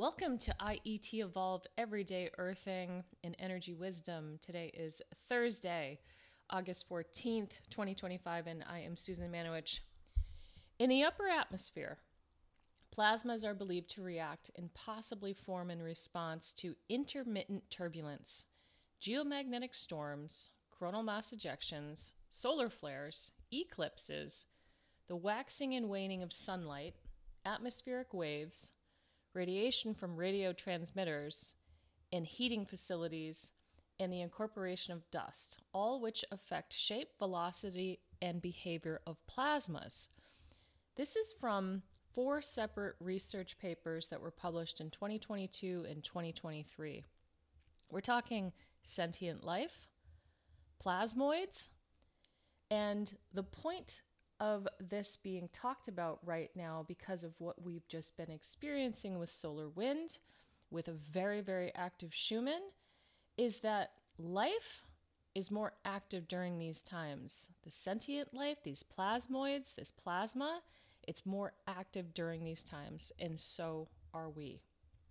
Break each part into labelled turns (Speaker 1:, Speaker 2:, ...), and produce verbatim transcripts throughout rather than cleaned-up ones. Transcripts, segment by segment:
Speaker 1: Welcome to I E T Evolved Everyday Earthing and Energy Wisdom. Today is Thursday, August fourteenth, twenty twenty-five, and I am Susan Manowich. In the upper atmosphere, plasmas are believed to react and possibly form in response to intermittent turbulence, geomagnetic storms, coronal mass ejections, solar flares, eclipses, the waxing and waning of sunlight, atmospheric waves, radiation from radio transmitters, and heating facilities, and the incorporation of dust, all which affect shape, velocity, and behavior of plasmas. This is from four separate research papers that were published in twenty twenty-two and twenty twenty-three. We're talking sentient life, plasmoids, and the point of this being talked about right now, because of what we've just been experiencing with solar wind, with a very, very active Schumann, is that life is more active during these times. The sentient life, these plasmoids, this plasma, it's more active during these times, and so are we.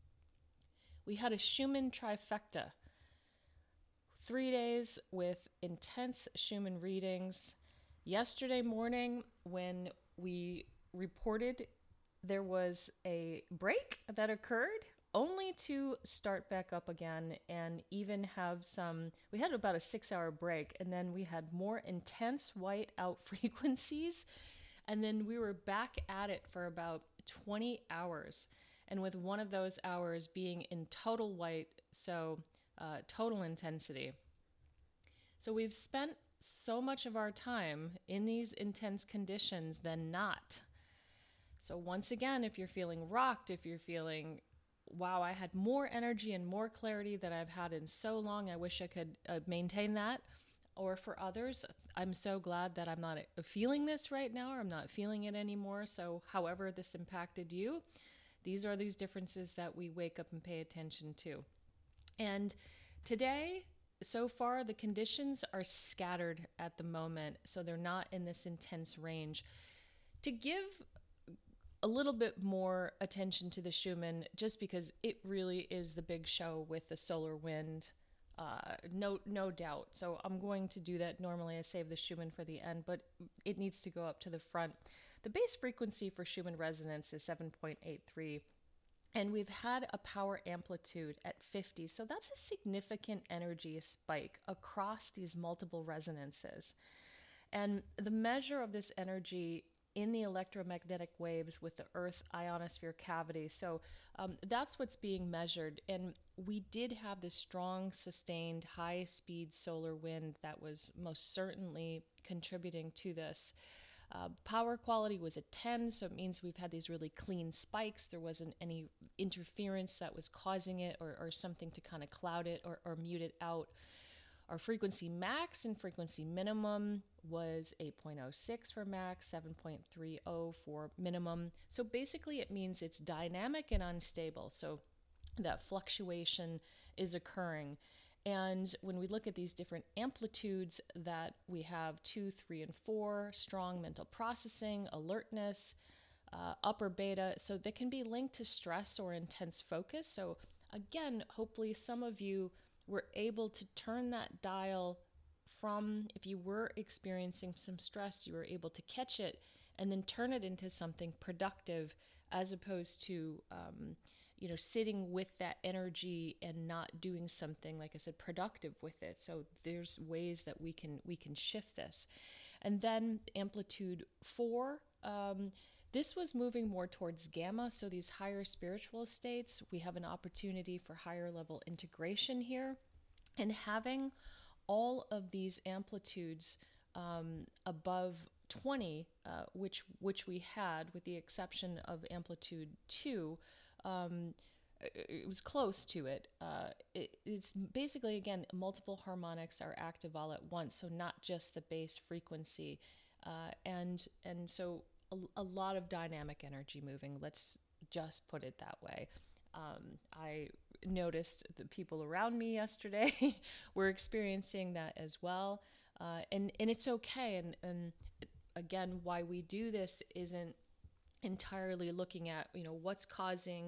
Speaker 1: We had a Schumann trifecta. Three days with intense Schumann readings. Yesterday morning, when we reported, there was a break that occurred, only to start back up again and even have some, we had about a six hour break, and then we had more intense white out frequencies, and then we were back at it for about twenty hours, and with one of those hours being in total white, so uh, total intensity. So we've spent so much of our time in these intense conditions than not. So once again, if you're feeling rocked, if you're feeling, wow, I had more energy and more clarity than I've had in so long, I wish I could uh, maintain that. Or for others, I'm so glad that I'm not feeling this right now, or I'm not feeling it anymore. So however this impacted you, these are these differences that we wake up and pay attention to. And today, so far, the conditions are scattered at the moment, so they're not in this intense range. To give a little bit more attention to the Schumann, just because it really is the big show with the solar wind, uh, no, no doubt. So I'm going to do that. Normally I save the Schumann for the end, but it needs to go up to the front. The base frequency for Schumann resonance is seven point eight three. And we've had a power amplitude at fifty. So that's a significant energy spike across these multiple resonances. And the measure of this energy in the electromagnetic waves with the Earth ionosphere cavity. So um, that's what's being measured. And we did have this strong, sustained, high-speed solar wind that was most certainly contributing to this. Uh, power quality was a ten, so it means we've had these really clean spikes. There wasn't any interference that was causing it, or, or something to kind of cloud it or, or mute it out. Our frequency max and frequency minimum was eight point oh six for max, seven point three oh for minimum. So basically it means it's dynamic and unstable. So that fluctuation is occurring. And when we look at these different amplitudes that we have, two, three, and four, strong mental processing, alertness, uh, upper beta, so they can be linked to stress or intense focus. So again, hopefully some of you were able to turn that dial from, if you were experiencing some stress, you were able to catch it and then turn it into something productive, as opposed to, um, you know, sitting with that energy and not doing something, like I said, productive with it. So there's ways that we can we can shift this. And then amplitude four, um, this was moving more towards gamma. So these higher spiritual states, we have an opportunity for higher level integration here. And having all of these amplitudes um, above twenty, uh, which which we had, with the exception of amplitude two, um, it was close to it. Uh, it. It's basically, again, multiple harmonics are active all at once, so not just the base frequency, uh, and and so a, a lot of dynamic energy moving. Let's just put it that way. Um, I noticed the people around me yesterday were experiencing that as well, uh, and and it's okay. And and again, why we do this isn't entirely looking at, you know, what's causing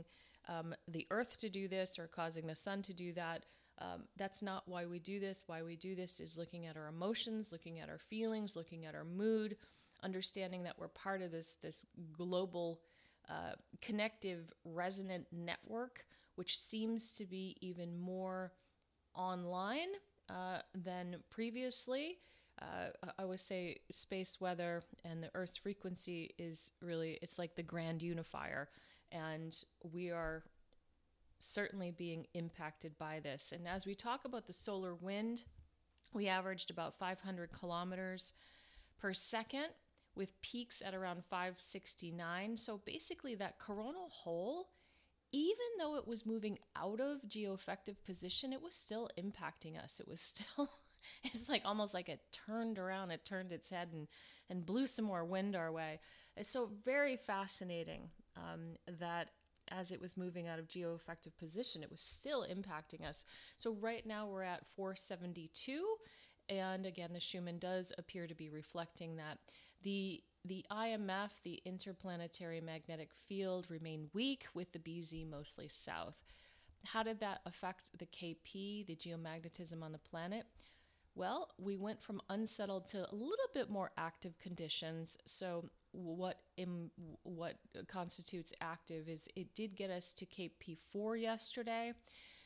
Speaker 1: um, the earth to do this or causing the sun to do that. Um, that's not why we do this. Why we do this is looking at our emotions, looking at our feelings, looking at our mood, understanding that we're part of this this global uh, connective resonant network, which seems to be even more online uh, than previously. Uh, I always say space weather and the Earth's frequency is really, it's like the grand unifier. And we are certainly being impacted by this. And as we talk about the solar wind, we averaged about five hundred kilometers per second with peaks at around five sixty-nine. So basically that coronal hole, even though it was moving out of geoeffective position, it was still impacting us. It was still, it's like almost like it turned around, it turned its head and, and blew some more wind our way. It's so very fascinating um, that as it was moving out of geoeffective position, it was still impacting us. So right now we're at four seventy-two. And again, the Schumann does appear to be reflecting that. The The I M F, the Interplanetary Magnetic Field, remained weak with the B Z mostly south. How did that affect the K P, the geomagnetism on the planet? Well, we went from unsettled to a little bit more active conditions. So what in, what constitutes active is it did get us to K P four yesterday.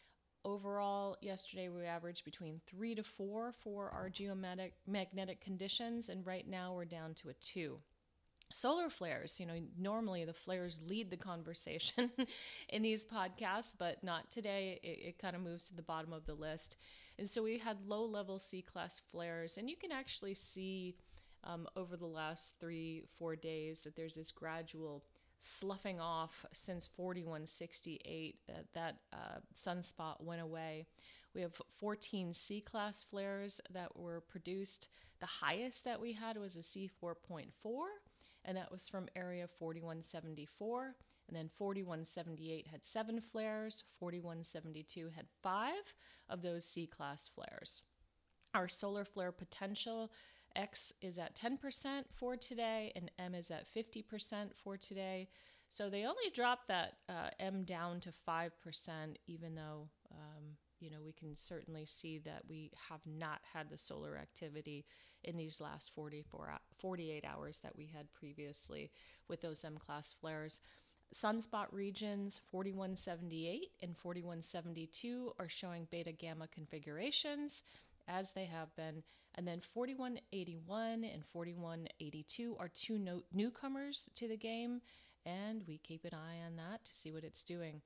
Speaker 1: Overall, yesterday we averaged between three to four for our geomagnetic magnetic conditions, and right now we're down to a two. Solar flares, you know, normally the flares lead the conversation in these podcasts, but not today. It, it kind of moves to the bottom of the list. And so we had low-level C-class flares, and you can actually see um, over the last three, four days that there's this gradual sloughing off since forty-one sixty-eight. Uh, that uh, sunspot went away. We have fourteen C-class flares that were produced. The highest that we had was a C four point four, and that was from area forty-one seventy-four. And then forty-one seventy-eight had seven flares, forty-one seventy-two had five of those C-class flares. Our solar flare potential, X is at ten percent for today, and M is at fifty percent for today. So they only dropped that uh, M down to five percent, even though, um, you know, we can certainly see that we have not had the solar activity in these last forty-four, forty-eight hours that we had previously with those M-class flares. Sunspot regions forty-one seventy-eight and forty-one seventy-two are showing beta gamma configurations, as they have been. And then forty-one eighty-one and forty-one eighty-two are two no- newcomers to the game, and we keep an eye on that to see what it's doing.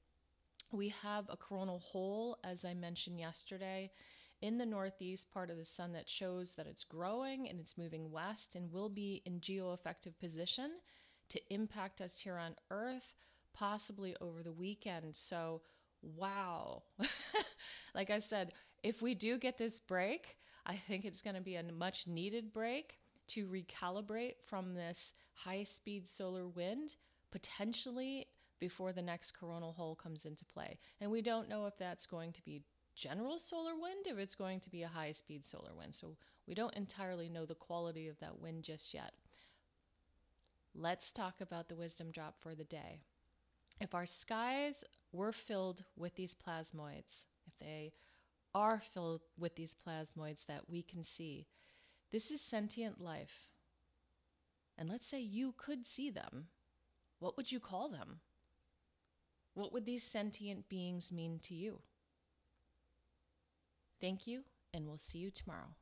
Speaker 1: We have a coronal hole, as I mentioned yesterday, in the northeast part of the sun that shows that it's growing and it's moving west and will be in geoeffective position to impact us here on Earth, possibly over the weekend. So, wow. Like I said, if we do get this break, I think it's going to be a much needed break to recalibrate from this high-speed solar wind, potentially before the next coronal hole comes into play. And we don't know if that's going to be general solar wind, if it's going to be a high-speed solar wind. So we don't entirely know the quality of that wind just yet. Let's talk about the wisdom drop for the day. If our skies were filled with these plasmoids, if they are filled with these plasmoids that we can see, this is sentient life. And let's say you could see them. What would you call them? What would these sentient beings mean to you? Thank you, and we'll see you tomorrow.